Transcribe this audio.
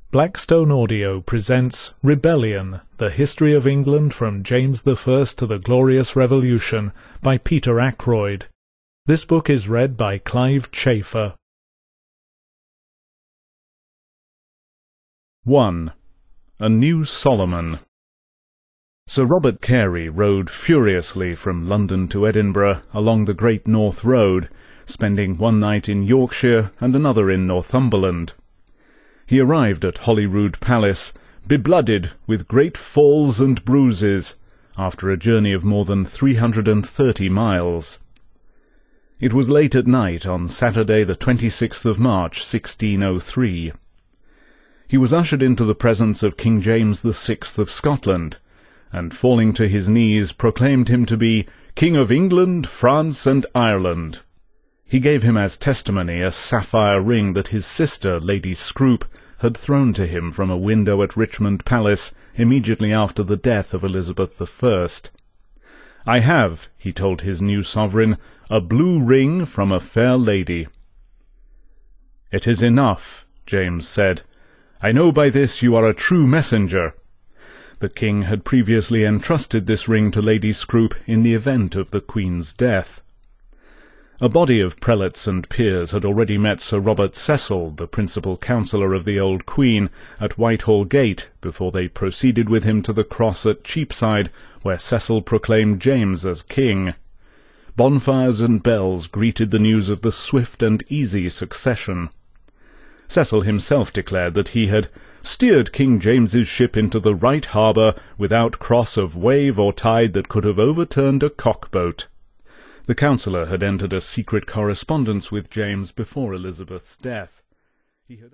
Blackstone Audio presents Rebellion, The History of England from James I to the Glorious Revolution by Peter Ackroyd. This book is read by Clive Chafer. 1. A New Solomon. Sir Robert Carey rode furiously from London to Edinburgh along the Great North Road, spending one night in Yorkshire and another in Northumberland. He arrived at Holyrood Palace, beblooded with great falls and bruises, after a journey of more than 330 miles. It was late at night on Saturday the 26th of March, 1603. He was ushered into the presence of King James VI of Scotland, and falling to his knees proclaimed him to be King of England, France, and Ireland. He gave him as testimony a sapphire ring that his sister, Lady Scroope, had thrown to him from a window at Richmond Palace immediately after the death of Elizabeth I. "I have," he told his new sovereign, "a blue ring from a fair lady." "It is enough," James said. "I know by this you are a true messenger." The king had previously entrusted this ring to Lady Scroope in the event of the Queen's death. A body of prelates and peers had already met Sir Robert Cecil, the principal counsellor of the old Queen, at Whitehall Gate, before they proceeded with him to the cross at Cheapside, where Cecil proclaimed James as king. Bonfires and bells greeted the news of the swift and easy succession. Cecil himself declared that he had steered King James's ship into the right harbour without cross of wave or tide that could have overturned a cock-boat. The counsellor had entered a secret correspondence with James before Elizabeth's death.